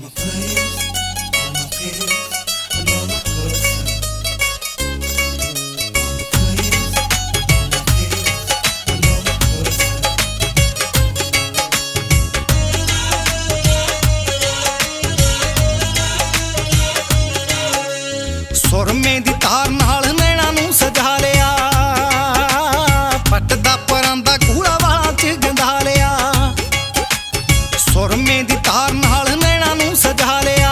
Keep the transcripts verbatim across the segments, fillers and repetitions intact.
my place, all my peers, and all my hustle. All my place, all my peers, and all my hustle. ਸੁਰਮੇ ਦੀ ਤਾਰ ਨਾਲ ਨੈਣਾ ਨੂੰ ਸਜਾ ਲਿਆ, ਪੱਟ ਦਾ ਪਰਾਂ ਦਾ ਕੂੜਾ ਵਾਲਾਂ ਚ ਗੰਧਾ ਲਿਆ। ਸੁਰਮੇ ਦੀ ਤਾਰ ਨਾਲ ਨੈਣਾ ਨੂੰ ਸਜਾ ਲਿਆ,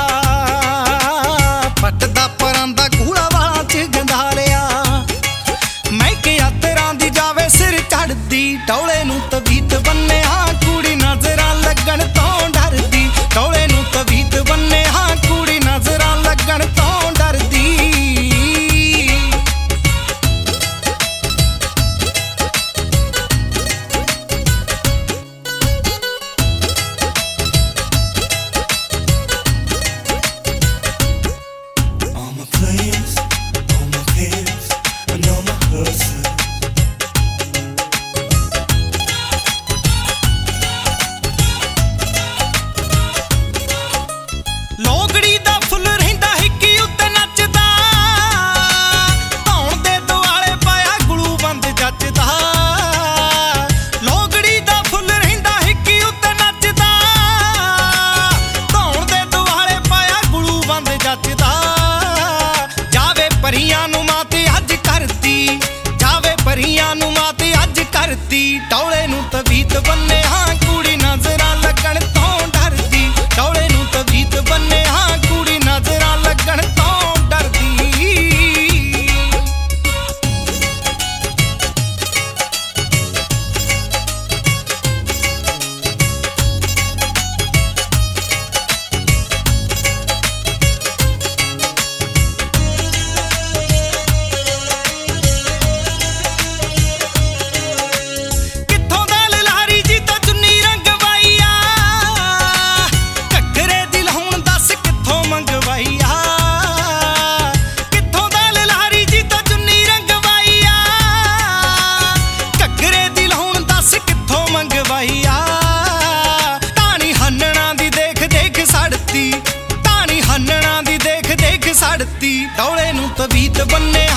ਪੱਟ ਦਾ ਪਰਾਂ ਦਾ ਕੂੜਾ ਵਾਲਾਂ ਚ ਗੰਧਾ ਲਿਆ। ਮੈਂ ਕਿਹਾ ਤੇਰਾਂ ਦੀ ਜਾਵੇ ਸਿਰ ਚੜਦੀ, ਟੌਲੇ ਨੂੰ ਤਵੀਤ ਬੰਨਿਆ ਕੁੜੀ ਨਜ਼ਰਾਂ ਲੱਗਣ ਤੋਂ ਡਰਦੀ। ਟੌਲੇ ਨੂੰ ਤਵੀਤ ਬੰਨਿਆ ਕੁੜੀ ਨਜ਼ਰਾਂ ਲੱਗਣ ਤੋਂ ਡਰਦੀ। Players, all my peers, and all my hustle. ਲੋਗੜੀ ਦਾ ਫੁੱਲ ਰਹਿੰਦਾ ਹਿੱਕੀ ਉੱਤੇ ਨੱਚਦਾ, ਧੌਣ ਦੇ ਦੁਆਲੇ ਪਾਇਆ ਗਲੂ ਬੰਦ ਜੱਜਦਾ। ਲੋਗੜੀ ਦਾ ਫੁੱਲ ਰਹਿੰਦਾ ਹਿੱਕੀ ਉੱਤੇ ਨੱਚਦਾ, ਧੌਣ ਦੇ ਦੁਆਲੇ ਪਾਇਆ ਗਲੂ ਬੰਦ ਜੱਜਦਾ। ਪਰੀਆਂ ਨੂੰ ਮਾਤ ਅੱਜ ਕਰਤੀ, ਜਾਵੇ ਪਰੀਆਂ ਨੂੰ ਮਾਤ ਅੱਜ ਕਰਤੀ। ਟੌਲੇ ਨੂੰ ਤਵੀਤ ਬੰਨਿਆ ਕੁੜੀ ਨਜ਼ਰਾਂ ਲੱਗਣ ਤੋਂ ਡਰਦੀ। ਟੌਲੇ ਨੂੰ ਤਵੀਤ ਬੰਨਿਆ ਕੁੜੀ ਨਜ਼ਰਾਂ ਲੱਗਣ ਤੋਂ ਡਰਦੀ। ਤਾਣੀ ਹੰਨਣਾ ਦੀ ਦੇਖ ਦੇਖ ਸੜਤੀ, ਤਾਣੀ ਹੰਨਣਾ ਦੀ ਦੇਖ ਦੇਖ ਸੜਤੀ। ਟੌਲੇ ਨੂੰ ਤਵੀਤ ਬੰਨਿਆ